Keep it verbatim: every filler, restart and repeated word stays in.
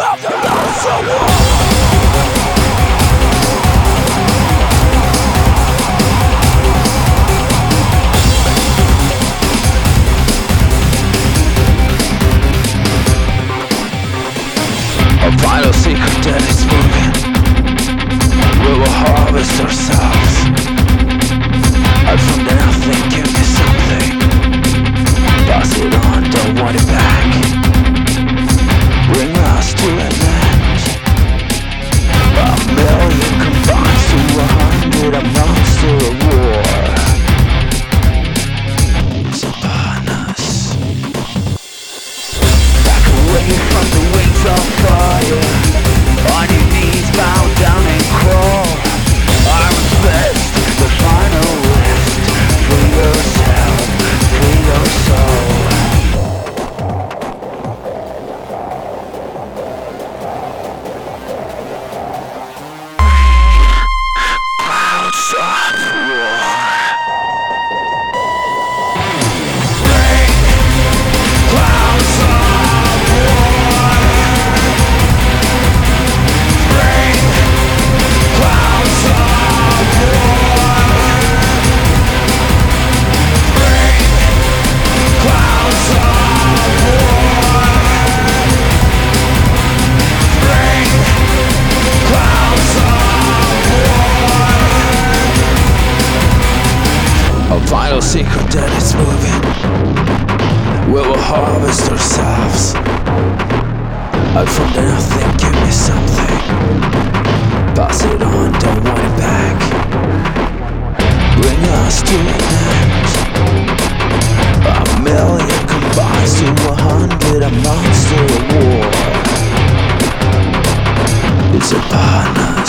of the lost war. A vital secret that is moving. We will harvest ourselves. Out from the nothing, give me something. Pass it on, don't want it back. Bring us to an end. A million combines to a hundred amounts to a war. It's upon us. Back away from the wings of fire. On your knees, bow down and crawl. Arms fist, the final list. Free yourself, free your soul. Clouds of war. Bring clouds of war. Bring clouds of war. Bring clouds of war. Bring clouds of war. A vital secret that is moving. We will harvest ourselves. Out from the nothing, give me something. Pass it on, don't want it back. Bring us to an end. A million combines to a hundred amounts to a war. It's upon us.